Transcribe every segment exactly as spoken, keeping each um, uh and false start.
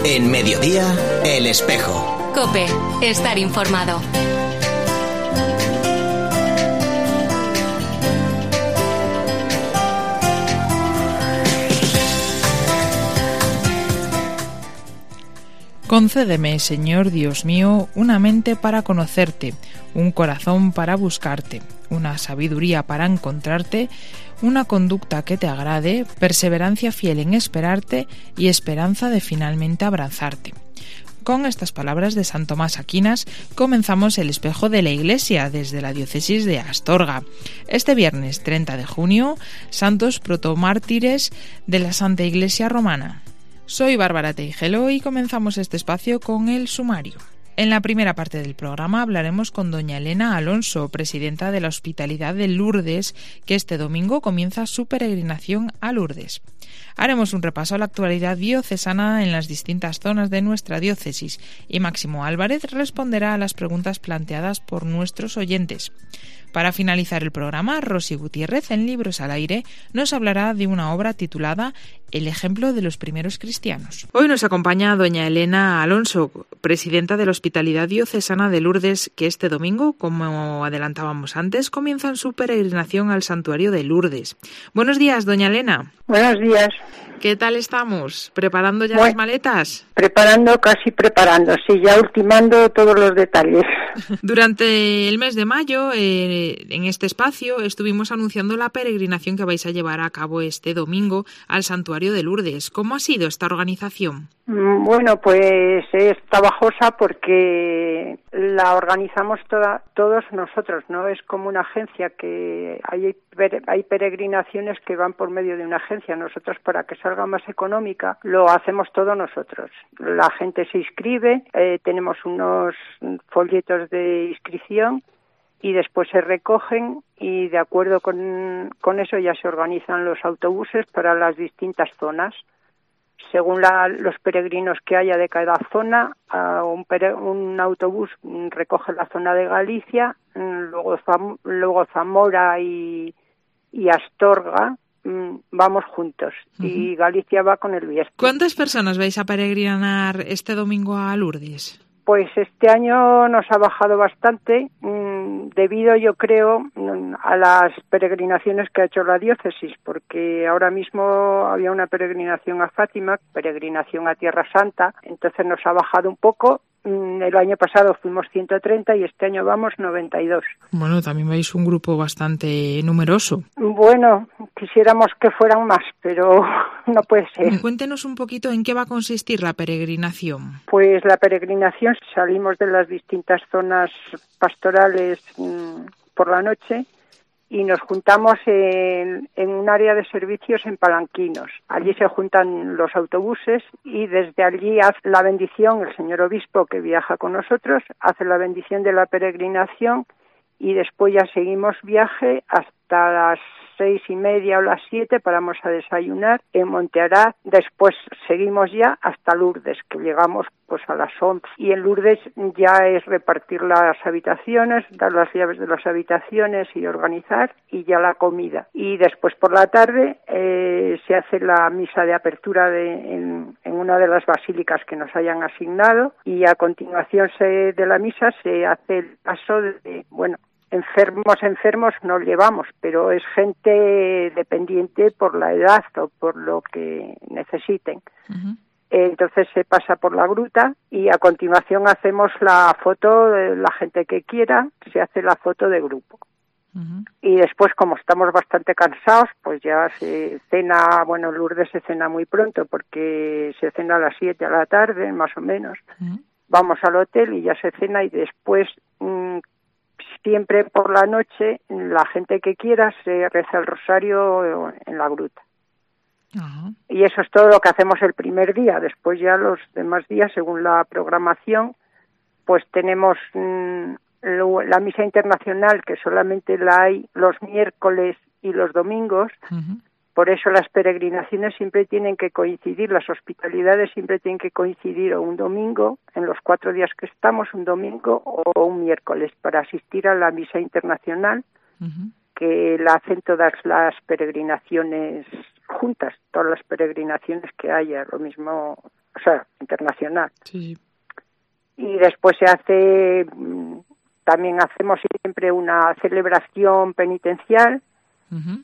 En Mediodía, El Espejo. COPE, estar informado. Concédeme, Señor Dios mío, una mente para conocerte, un corazón para buscarte, una sabiduría para encontrarte, una conducta que te agrade, perseverancia fiel en esperarte y esperanza de finalmente abrazarte. Con estas palabras de San Tomás Aquinas comenzamos el Espejo de la Iglesia desde la diócesis de Astorga. Este viernes treinta de junio, santos protomártires de la Santa Iglesia Romana. Soy Bárbara Teijelo y comenzamos este espacio con el sumario. En la primera parte del programa hablaremos con doña Elena Alonso, presidenta de la Hospitalidad de Lourdes, que este domingo comienza su peregrinación a Lourdes. Haremos un repaso a la actualidad diocesana en las distintas zonas de nuestra diócesis y Máximo Álvarez responderá a las preguntas planteadas por nuestros oyentes. Para finalizar el programa, Rosy Gutiérrez, en Libros al Aire, nos hablará de una obra titulada El ejemplo de los primeros cristianos. Hoy nos acompaña doña Elena Alonso, presidenta de la Hospitalidad Diocesana de Lourdes, que este domingo, como adelantábamos antes, comienzan su peregrinación al santuario de Lourdes. Buenos días, doña Elena. Buenos días. ¿Qué tal estamos? ¿Preparando ya bueno, las maletas? Preparando, casi preparando, sí, ya ultimando todos los detalles. Durante el mes de mayo, eh, en este espacio, estuvimos anunciando la peregrinación que vais a llevar a cabo este domingo al santuario de Lourdes. ¿Cómo ha sido esta organización? Bueno, pues es trabajosa porque la organizamos toda, todos nosotros, ¿no? Es como una agencia que hay, hay peregrinaciones que van por medio de una agencia. Nosotros, para que salga más económica, lo hacemos todos nosotros. La gente se inscribe, eh, tenemos unos folletos de inscripción y después se recogen y de acuerdo con, con eso ya se organizan los autobuses para las distintas zonas. Según la, los peregrinos que haya de cada zona, uh, un, pere, un autobús recoge la zona de Galicia, luego, Zam, luego Zamora y, y Astorga, um, vamos juntos, uh-huh. Y Galicia va con el Viesco. ¿Cuántas personas vais a peregrinar este domingo a Lourdes? Pues este año nos ha bajado bastante, mmm, debido, yo creo, a las peregrinaciones que ha hecho la diócesis, porque ahora mismo había una peregrinación a Fátima, peregrinación a Tierra Santa, entonces nos ha bajado un poco. El año pasado fuimos ciento treinta y este año vamos noventa y dos. Bueno, también veis un grupo bastante numeroso. Bueno, quisiéramos que fueran más, pero no puede ser. Cuéntenos un poquito en qué va a consistir la peregrinación. Pues la peregrinación, salimos de las distintas zonas pastorales mmm, por la noche y nos juntamos en, en un área de servicios en Palanquinos. Allí se juntan los autobuses y desde allí hace la bendición el señor obispo que viaja con nosotros, hace la bendición de la peregrinación y después ya seguimos viaje hasta las seis y media o las siete, paramos a desayunar en Monteará, después seguimos ya hasta Lourdes, que llegamos pues a las once, y en Lourdes ya es repartir las habitaciones, dar las llaves de las habitaciones y organizar, y ya la comida. Y después por la tarde eh, se hace la misa de apertura de, en, en una de las basílicas que nos hayan asignado, y a continuación se, de la misa se hace el paso de, bueno, enfermos, enfermos no llevamos, pero es gente dependiente por la edad o por lo que necesiten. Uh-huh. Entonces se pasa por la gruta y a continuación hacemos la foto de la gente que quiera, se hace la foto de grupo. Uh-huh. Y después, como estamos bastante cansados, pues ya se cena, bueno, Lourdes se cena muy pronto porque se cena a las siete a la tarde, más o menos. Uh-huh. Vamos al hotel y ya se cena y después... Mmm, siempre por la noche, la gente que quiera se reza el rosario en la gruta. Uh-huh. Y eso es todo lo que hacemos el primer día. Después ya los demás días, según la programación, pues tenemos mmm, lo, la misa internacional, que solamente la hay los miércoles y los domingos. Uh-huh. Por eso las peregrinaciones siempre tienen que coincidir, las hospitalidades siempre tienen que coincidir o un domingo, en los cuatro días que estamos, un domingo o un miércoles, para asistir a la misa internacional, uh-huh. que la hacen todas las peregrinaciones juntas, todas las peregrinaciones que haya, lo mismo, o sea, internacional. Sí. Y después se hace, también hacemos siempre una celebración penitencial. Uh-huh.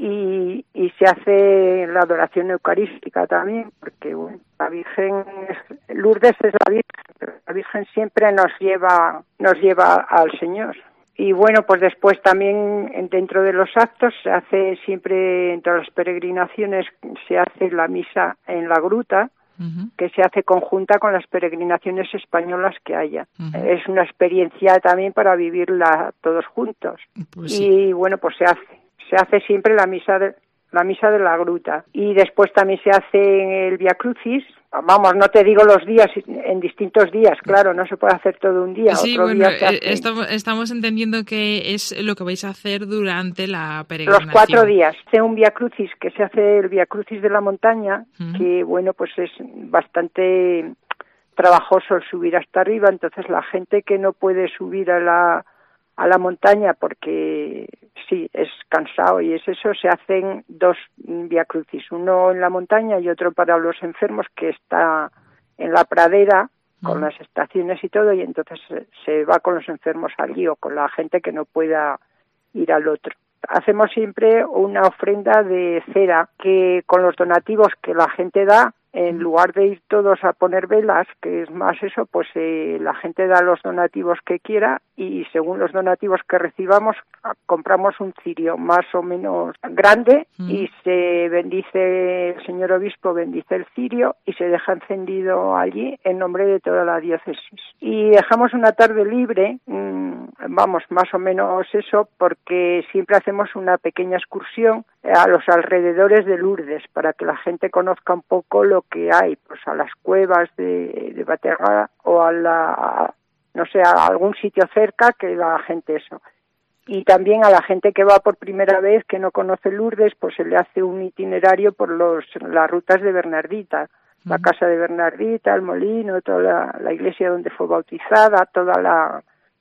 y, y se hace la adoración eucarística también, porque bueno, la Virgen, es, Lourdes es la Virgen, pero la Virgen siempre nos lleva, nos lleva al Señor. Y bueno, pues después también dentro de los actos se hace siempre, en todas las peregrinaciones, se hace la misa en la gruta, uh-huh. que se hace conjunta con las peregrinaciones españolas que haya. Uh-huh. Es una experiencia también para vivirla todos juntos. Pues sí. Y bueno, pues se hace, se hace siempre la misa de, la misa de la gruta. Y después también se hace el Vía Crucis. Vamos, no te digo los días, en distintos días, claro, no se puede hacer todo un día. Sí, Otro bueno, día se hace... estamos, estamos entendiendo que es lo que vais a hacer durante la peregrinación. Los cuatro días. Hace un Vía Crucis, que se hace el Vía Crucis de la montaña, uh-huh. que bueno, pues es bastante trabajoso subir hasta arriba, entonces la gente que no puede subir a la a la montaña porque sí, es cansado y es eso, se hacen dos Vía Crucis, uno en la montaña y otro para los enfermos que está en la pradera con uh-huh. las estaciones y todo, y entonces se va con los enfermos allí o con la gente que no pueda ir al otro. Hacemos siempre una ofrenda de cera que con los donativos que la gente da, en lugar de ir todos a poner velas, que es más eso, pues eh, la gente da los donativos que quiera y según los donativos que recibamos compramos un cirio más o menos grande mm. y se bendice, el señor obispo bendice el cirio y se deja encendido allí en nombre de toda la diócesis. Y dejamos una tarde libre, mmm, vamos, más o menos eso, porque siempre hacemos una pequeña excursión a los alrededores de Lourdes para que la gente conozca un poco lo que hay, pues a las cuevas de, de Baterga o a la, a, no sé, a algún sitio cerca que la gente eso. Y también a la gente que va por primera vez, que no conoce Lourdes, pues se le hace un itinerario por los las rutas de Bernardita, uh-huh. la casa de Bernardita, el molino, toda la, la iglesia donde fue bautizada, toda la...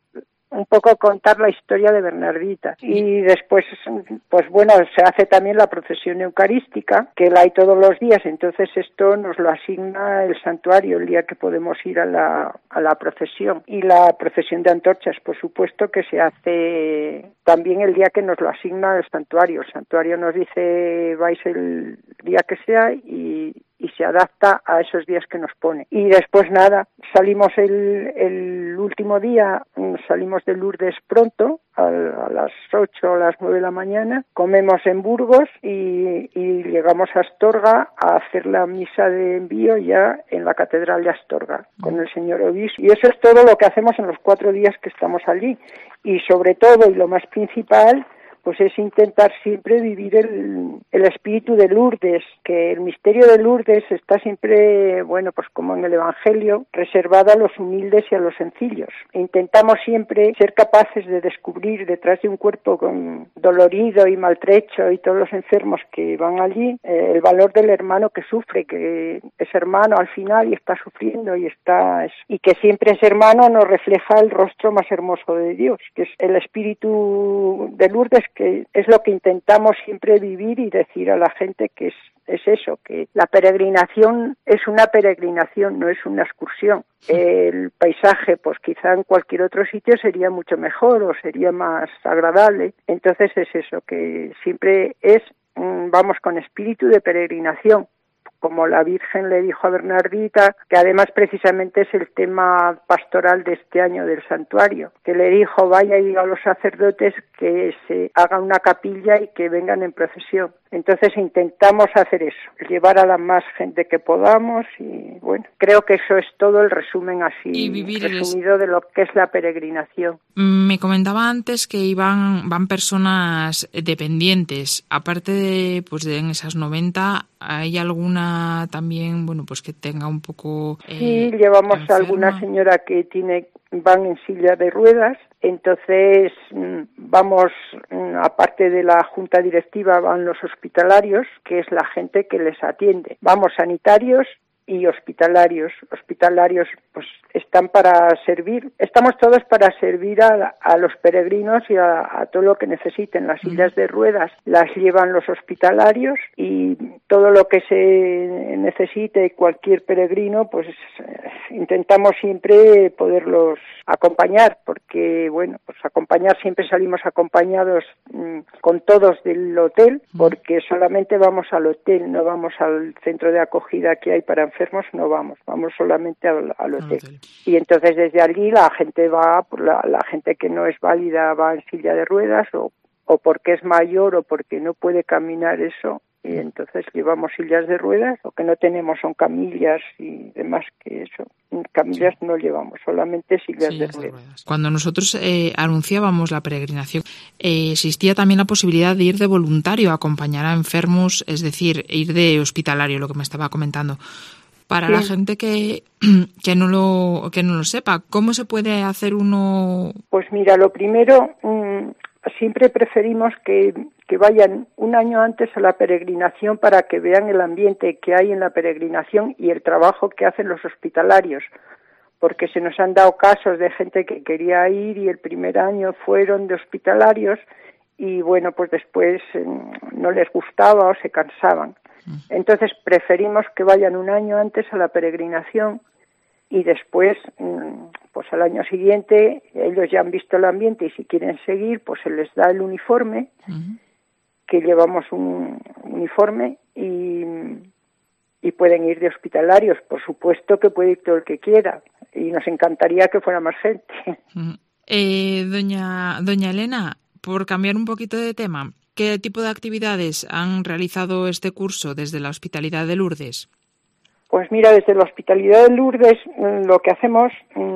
un poco contar la historia de Bernardita. Y después, pues bueno, se hace también la procesión eucarística, que la hay todos los días, entonces esto nos lo asigna el santuario, el día que podemos ir a la, a la procesión. Y la procesión de antorchas, por supuesto, que se hace también el día que nos lo asigna el santuario. El santuario nos dice, vais el día que sea y... y se adapta a esos días que nos pone. Y después nada, salimos el, el último día, salimos de Lourdes pronto, a, a las ocho o las nueve de la mañana, comemos en Burgos y, y llegamos a Astorga a hacer la misa de envío ya en la Catedral de Astorga, con el señor obispo. Y eso es todo lo que hacemos en los cuatro días que estamos allí. Y sobre todo, y lo más principal, pues es intentar siempre vivir el, el espíritu de Lourdes, que el misterio de Lourdes está siempre, bueno, pues como en el Evangelio, reservado a los humildes y a los sencillos. Intentamos siempre ser capaces de descubrir detrás de un cuerpo con, dolorido y maltrecho y todos los enfermos que van allí, eh, el valor del hermano que sufre, que es hermano al final y está sufriendo y está y que siempre ese hermano nos refleja el rostro más hermoso de Dios, que es el espíritu de Lourdes, que es lo que intentamos siempre vivir y decir a la gente que es, es eso, que la peregrinación es una peregrinación, no es una excursión. El paisaje, pues quizá en cualquier otro sitio sería mucho mejor o sería más agradable. Entonces es eso, que siempre es, vamos con espíritu de peregrinación, como la Virgen le dijo a Bernardita, que además precisamente es el tema pastoral de este año del santuario, que le dijo, vaya y diga a los sacerdotes que se haga una capilla y que vengan en procesión. Entonces intentamos hacer eso, llevar a la más gente que podamos y bueno, creo que eso es todo el resumen así y vivir resumido de lo que es la peregrinación. Me comentaba antes que iban van personas dependientes, aparte de pues de en esas noventa, ¿hay alguna también, bueno, pues que tenga un poco eh, Sí, llevamos enferma? A alguna señora que tiene van en silla de ruedas, entonces vamos, aparte de la junta directiva, van los hospitalarios, que es la gente que les atiende. Vamos sanitarios y hospitalarios. Hospitalarios pues están para servir, estamos todos para servir a, a los peregrinos y a, a todo lo que necesiten. Las sillas de ruedas las llevan los hospitalarios y todo lo que se necesite cualquier peregrino, pues eh, intentamos siempre poderlos acompañar, porque bueno, pues acompañar, siempre salimos acompañados mmm, con todos del hotel, porque solamente vamos al hotel, no vamos al centro de acogida que hay para enfermos, no vamos, vamos solamente al, al hotel. hotel. Y entonces desde allí la gente va, la, la gente que no es válida va en silla de ruedas o, o porque es mayor o porque no puede caminar eso, y entonces llevamos sillas de ruedas, lo que no tenemos son camillas y demás que eso. Camillas sí. No llevamos, solamente sillas, sillas de, ruedas. de ruedas. Cuando nosotros eh, anunciábamos la peregrinación, eh, existía también la posibilidad de ir de voluntario a acompañar a enfermos, es decir, ir de hospitalario, lo que me estaba comentando. Para sí. la gente que, que, no lo, que no lo sepa, ¿cómo se puede hacer uno? Pues mira, lo primero, mmm, siempre preferimos que, que vayan un año antes a la peregrinación para que vean el ambiente que hay en la peregrinación y el trabajo que hacen los hospitalarios, porque se nos han dado casos de gente que quería ir y el primer año fueron de hospitalarios y bueno, pues después eh, no les gustaba o se cansaban. Entonces preferimos que vayan un año antes a la peregrinación y después, pues al año siguiente, ellos ya han visto el ambiente y si quieren seguir, pues se les da el uniforme, uh-huh. que llevamos un uniforme y, y pueden ir de hospitalarios. Por supuesto que puede ir todo el que quiera y nos encantaría que fuera más gente. Uh-huh. Eh, doña, doña Elena, por cambiar un poquito de tema, ¿qué tipo de actividades han realizado este curso desde la Hospitalidad de Lourdes? Pues mira, desde la Hospitalidad de Lourdes lo que hacemos,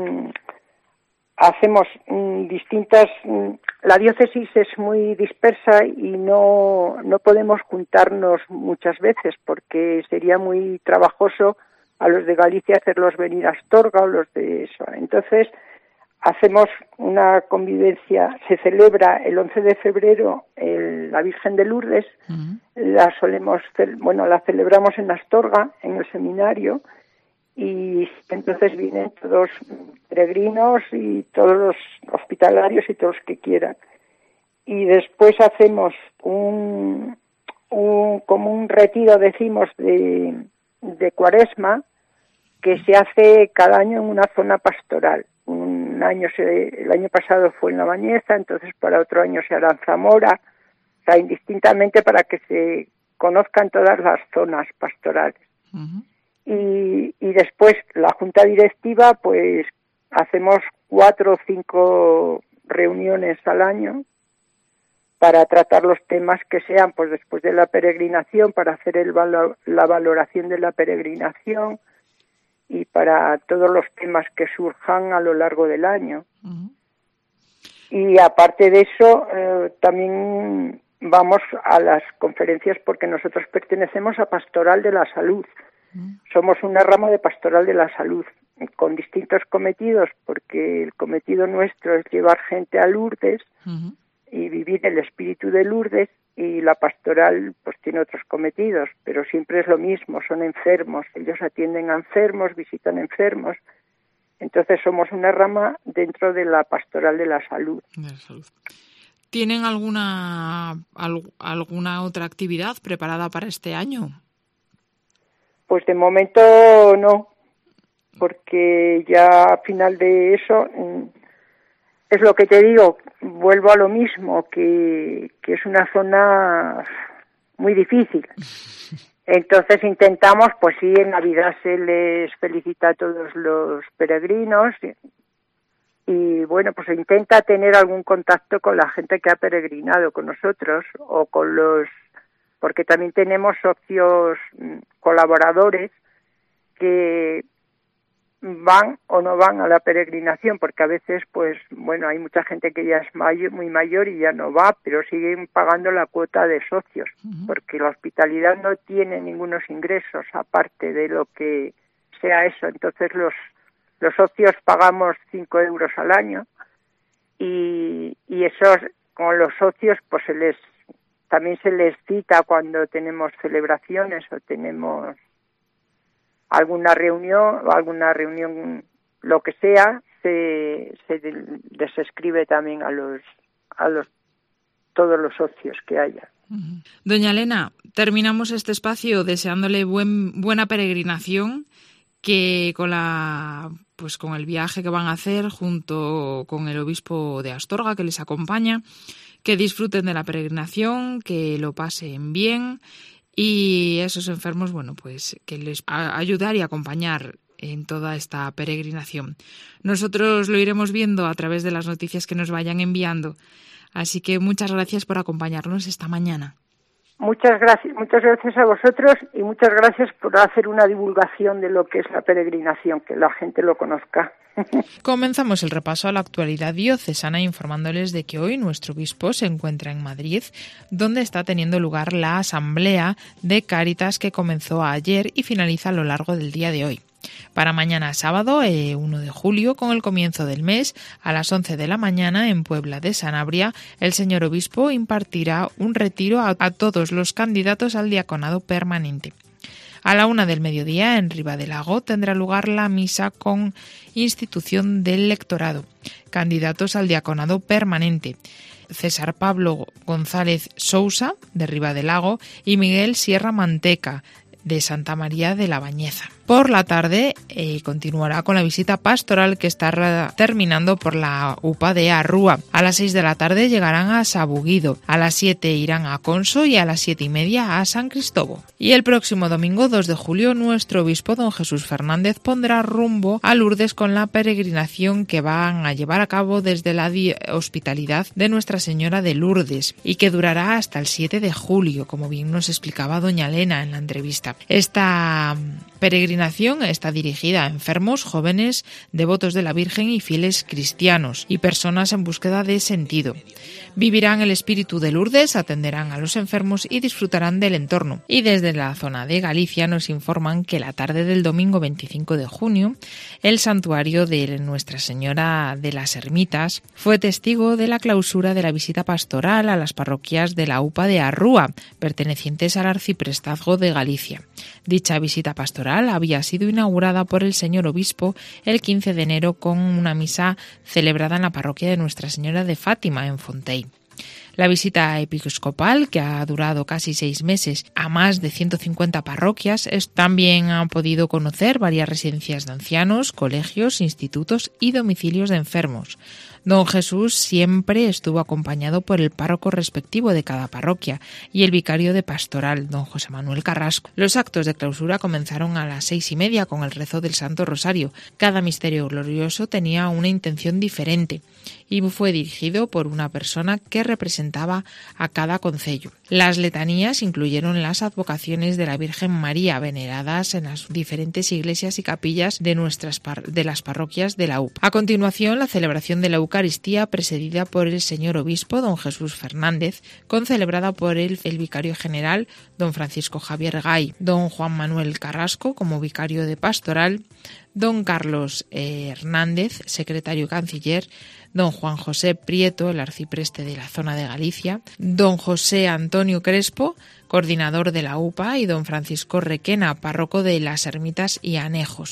hacemos distintas... La diócesis es muy dispersa y no, no podemos juntarnos muchas veces porque sería muy trabajoso a los de Galicia hacerlos venir a Astorga o los de eso. Entonces... hacemos una convivencia, se celebra el once de febrero el, la Virgen de Lourdes, uh-huh. la solemos, bueno, la celebramos en Astorga, en el seminario, y entonces vienen todos peregrinos y todos los hospitalarios y todos los que quieran. Y después hacemos un, un como un retiro, decimos, de, de Cuaresma, que se hace cada año en una zona pastoral. Un año se, el año pasado fue en La Bañeza, entonces para otro año se hará en Zamora, o sea, indistintamente para que se conozcan todas las zonas pastorales. Uh-huh. Y, y después la junta directiva, pues hacemos cuatro o cinco reuniones al año para tratar los temas que sean, pues después de la peregrinación, para hacer el valo- la valoración de la peregrinación, y para todos los temas que surjan a lo largo del año. Uh-huh. Y aparte de eso, eh, también vamos a las conferencias porque nosotros pertenecemos a Pastoral de la Salud. Uh-huh. Somos una rama de Pastoral de la Salud, con distintos cometidos, porque el cometido nuestro es llevar gente a Lourdes uh-huh. y vivir el espíritu de Lourdes, y la pastoral pues tiene otros cometidos, pero siempre es lo mismo, son enfermos, ellos atienden a enfermos, visitan enfermos, entonces somos una rama dentro de la pastoral de la salud. De la salud. ¿Tienen alguna al, alguna otra actividad preparada para este año? Pues de momento no, porque ya a final de eso... Es lo que te digo, vuelvo a lo mismo, que, que es una zona muy difícil. Entonces intentamos, pues sí, en Navidad se les felicita a todos los peregrinos y, y bueno, pues se intenta tener algún contacto con la gente que ha peregrinado con nosotros o con los, porque también tenemos socios colaboradores que van o no van a la peregrinación, porque a veces, pues, bueno, hay mucha gente que ya es mayor, muy mayor y ya no va, pero siguen pagando la cuota de socios, uh-huh. porque la hospitalidad no tiene ningunos ingresos, aparte de lo que sea eso. Entonces los, los socios pagamos cinco euros al año y, y esos, con los socios, pues se les, también se les cita cuando tenemos celebraciones o tenemos alguna reunión o alguna reunión, lo que sea, se, se les escribe también a los, a los, todos los socios que haya. Doña Elena, terminamos este espacio deseándole buen, buena peregrinación, que con la pues con el viaje que van a hacer junto con el obispo de Astorga que les acompaña, que disfruten de la peregrinación, que lo pasen bien y esos enfermos, bueno, pues que les a ayudar y acompañar en toda esta peregrinación. Nosotros lo iremos viendo a través de las noticias que nos vayan enviando. Así que muchas gracias por acompañarnos esta mañana. Muchas gracias, muchas gracias a vosotros y muchas gracias por hacer una divulgación de lo que es la peregrinación, que la gente lo conozca. Comenzamos el repaso a la actualidad diocesana informándoles de que hoy nuestro obispo se encuentra en Madrid, donde está teniendo lugar la asamblea de Cáritas que comenzó ayer y finaliza a lo largo del día de hoy. Para mañana sábado, eh, primero de julio, con el comienzo del mes, a las once de la mañana, en Puebla de Sanabria, el señor obispo impartirá un retiro a, a todos los candidatos al diaconado permanente. A la una del mediodía, en Ribadelago, tendrá lugar la misa con institución del lectorado, candidatos al diaconado permanente. César Pablo González Sousa, de Ribadelago, y Miguel Sierra Manteca, de Santa María de la Bañeza. Por la tarde eh, continuará con la visita pastoral que está terminando por la U P A de Arrúa. A las seis de la tarde llegarán a Sabuguido, a las siete irán a Conso y a las siete y media a San Cristóbal. Y el próximo domingo dos de julio nuestro obispo don Jesús Fernández pondrá rumbo a Lourdes con la peregrinación que van a llevar a cabo desde la hospitalidad de Nuestra Señora de Lourdes y que durará hasta el siete de julio, como bien nos explicaba doña Elena en la entrevista. Esta peregrinación está dirigida a enfermos, jóvenes, devotos de la Virgen y fieles cristianos y personas en búsqueda de sentido. Vivirán el espíritu de Lourdes, atenderán a los enfermos y disfrutarán del entorno. Y desde la zona de Galicia nos informan que la tarde del domingo veinticinco de junio, el santuario de Nuestra Señora de las Ermitas fue testigo de la clausura de la visita pastoral a las parroquias de la U P A de Arrúa, pertenecientes al arciprestazgo de Galicia. Dicha visita pastoral había sido inaugurada por el señor obispo el quince de enero con una misa celebrada en la parroquia de Nuestra Señora de Fátima, en Fontei. La visita episcopal, que ha durado casi seis meses a más de ciento cincuenta parroquias, es, también han podido conocer varias residencias de ancianos, colegios, institutos y domicilios de enfermos. Don Jesús siempre estuvo acompañado por el párroco respectivo de cada parroquia y el vicario de pastoral, don José Manuel Carrasco. Los actos de clausura comenzaron a las seis y media con el rezo del Santo Rosario. Cada misterio glorioso tenía una intención diferente y fue dirigido por una persona que representaba a cada concello. Las letanías incluyeron las advocaciones de la Virgen María veneradas en las diferentes iglesias y capillas de nuestras par- de las parroquias de la U P A. A continuación, la celebración de la Eucaristía presidida por el señor obispo don Jesús Fernández, concelebrada por el, el vicario general don Francisco Javier Gay, don Juan Manuel Carrasco como vicario de pastoral, don Carlos eh, Hernández, secretario canciller, don Juan José Prieto, el arcipreste de la zona de Galicia, don José Antonio Crespo, coordinador de la U P A, y don Francisco Requena, párroco de las Ermitas y Anejos.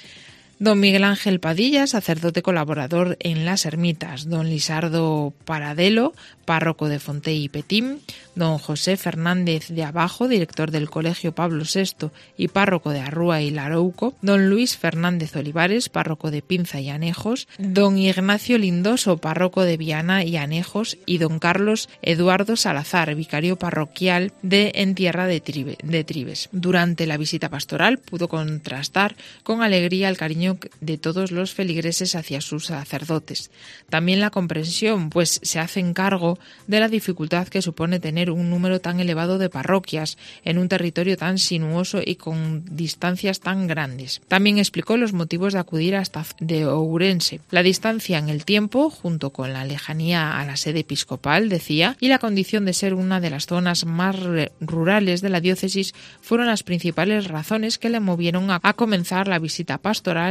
Don Miguel Ángel Padilla, sacerdote colaborador en las Ermitas, don Lisardo Paradelo, párroco de Fontei y Petín, don José Fernández de Abajo, director del Colegio Pablo sexto y párroco de Arrúa y Larouco, don Luis Fernández Olivares, párroco de Pinza y Anejos, don Ignacio Lindoso, párroco de Viana y Anejos, y don Carlos Eduardo Salazar, vicario parroquial de Entierra de, Tribe, de Tribes. Durante la visita pastoral pudo contrastar con alegría el cariño de todos los feligreses hacia sus sacerdotes. También la comprensión, pues se hacen cargo de la dificultad que supone tener un número tan elevado de parroquias en un territorio tan sinuoso y con distancias tan grandes. También explicó los motivos de acudir hasta de Ourense. La distancia en el tiempo, junto con la lejanía a la sede episcopal, decía, y la condición de ser una de las zonas más rurales de la diócesis fueron las principales razones que le movieron a, a comenzar la visita pastoral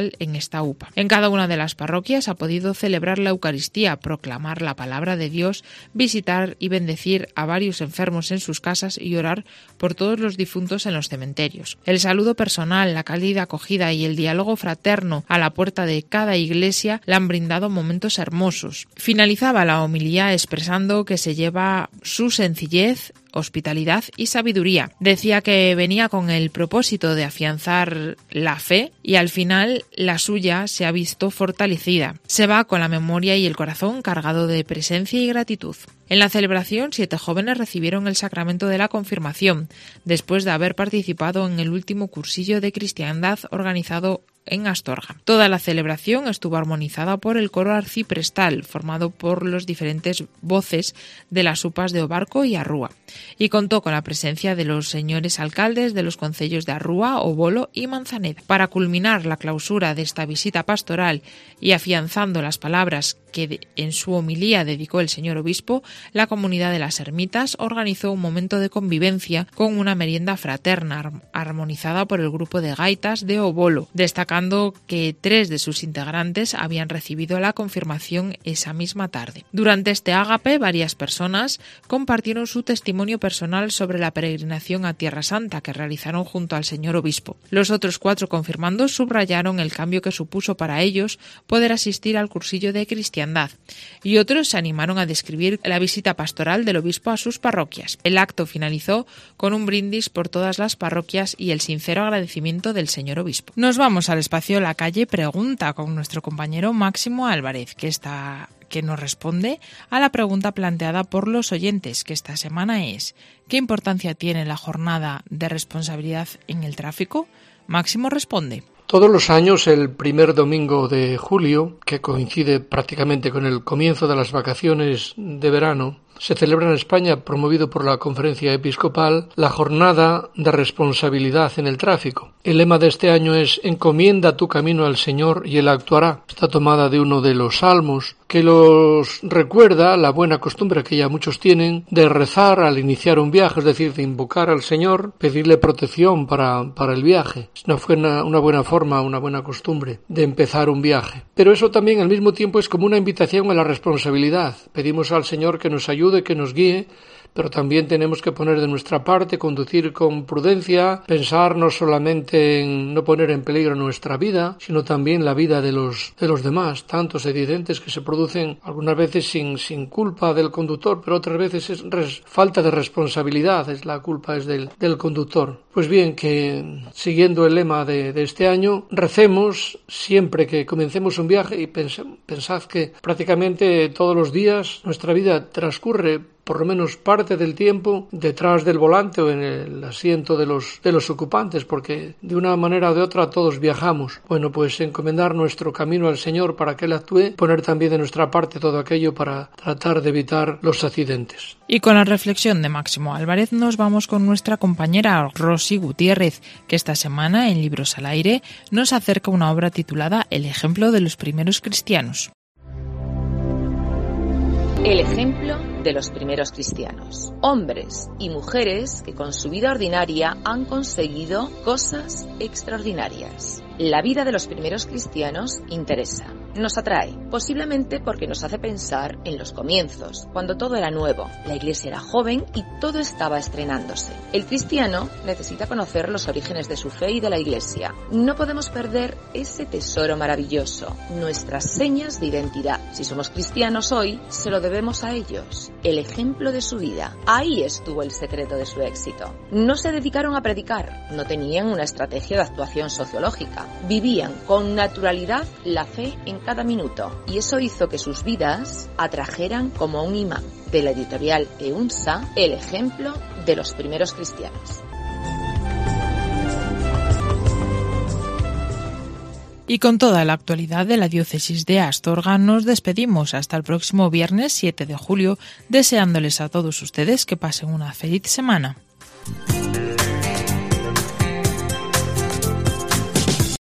pastoral en esta U P A. En cada una de las parroquias ha podido celebrar la Eucaristía, proclamar la palabra de Dios, visitar y bendecir a varios enfermos en sus casas y orar por todos los difuntos en los cementerios. El saludo personal, la cálida acogida y el diálogo fraterno a la puerta de cada iglesia le han brindado momentos hermosos. Finalizaba la homilía expresando que se lleva su sencillez, hospitalidad y sabiduría. Decía que venía con el propósito de afianzar la fe y al final la suya se ha visto fortalecida. Se va con la memoria y el corazón cargado de presencia y gratitud. En la celebración, siete jóvenes recibieron el sacramento de la confirmación, después de haber participado en el último cursillo de cristiandad organizado en Astorga. Toda la celebración estuvo armonizada por el coro arciprestal, formado por los diferentes voces de las U P As de Obarco y Arrúa, y contó con la presencia de los señores alcaldes de los concellos de Arrúa, Obolo y Manzaneda. Para culminar la clausura de esta visita pastoral y afianzando las palabras que en su homilía dedicó el señor obispo, la comunidad de las ermitas organizó un momento de convivencia con una merienda fraterna armonizada por el grupo de gaitas de Obolo, destacando que tres de sus integrantes habían recibido la confirmación esa misma tarde. Durante este ágape, varias personas compartieron su testimonio personal sobre la peregrinación a Tierra Santa que realizaron junto al señor obispo. Los otros cuatro confirmandos subrayaron el cambio que supuso para ellos poder asistir al cursillo de cristiandad, y otros se animaron a describir la visita pastoral del obispo a sus parroquias. El acto finalizó con un brindis por todas las parroquias y el sincero agradecimiento del señor obispo. Nos vamos al espacio La Calle Pregunta con nuestro compañero Máximo Álvarez, que está que nos responde a la pregunta planteada por los oyentes, que esta semana es: ¿qué importancia tiene la jornada de responsabilidad en el tráfico? Máximo responde. Todos los años, el primer domingo de julio, que coincide prácticamente con el comienzo de las vacaciones de verano, se celebra en España, promovido por la Conferencia Episcopal, la Jornada de Responsabilidad en el Tráfico. El lema de este año es «Encomienda tu camino al Señor y Él actuará». Está tomada de uno de los salmos que los recuerda la buena costumbre que ya muchos tienen de rezar al iniciar un viaje, es decir, de invocar al Señor, pedirle protección para, para el viaje. Es una buena, una buena forma, una buena costumbre de empezar un viaje. Pero eso también al mismo tiempo es como una invitación a la responsabilidad. Pedimos al Señor que nos ayude, que nos guíe, pero también tenemos que poner de nuestra parte, conducir con prudencia, pensar no solamente en no poner en peligro nuestra vida, sino también la vida de los de los demás. Tantos accidentes que se producen algunas veces sin, sin culpa del conductor, pero otras veces es res, falta de responsabilidad, es la culpa es del, del conductor. Pues bien, que siguiendo el lema de, de este año, recemos siempre que comencemos un viaje y pensad, pensad que prácticamente todos los días nuestra vida transcurre por lo menos parte del tiempo detrás del volante o en el asiento de los de los ocupantes, porque de una manera o de otra todos viajamos. Bueno, pues encomendar nuestro camino al Señor para que Él actúe, poner también de nuestra parte todo aquello para tratar de evitar los accidentes. Y con la reflexión de Máximo Álvarez nos vamos con nuestra compañera Rosy Gutiérrez, que esta semana en Libros al Aire nos acerca una obra titulada El ejemplo de los primeros cristianos. El ejemplo de los primeros cristianos. Hombres y mujeres que con su vida ordinaria han conseguido cosas extraordinarias. La vida de los primeros cristianos interesa, nos atrae, posiblemente porque nos hace pensar en los comienzos, cuando todo era nuevo, la iglesia era joven y todo estaba estrenándose. El cristiano necesita conocer los orígenes de su fe y de la iglesia. No podemos perder ese tesoro maravilloso, nuestras señas de identidad. Si somos cristianos hoy, se lo debemos a ellos. El ejemplo de su vida, ahí estuvo el secreto de su éxito. No se dedicaron a predicar, no tenían una estrategia de actuación sociológica. Vivían con naturalidad la fe en cada minuto y eso hizo que sus vidas atrajeran como un imán. De la editorial EUNSA, el ejemplo de los primeros cristianos. Y con toda la actualidad de la diócesis de Astorga nos despedimos hasta el próximo viernes siete de julio, deseándoles a todos ustedes que pasen una feliz semana.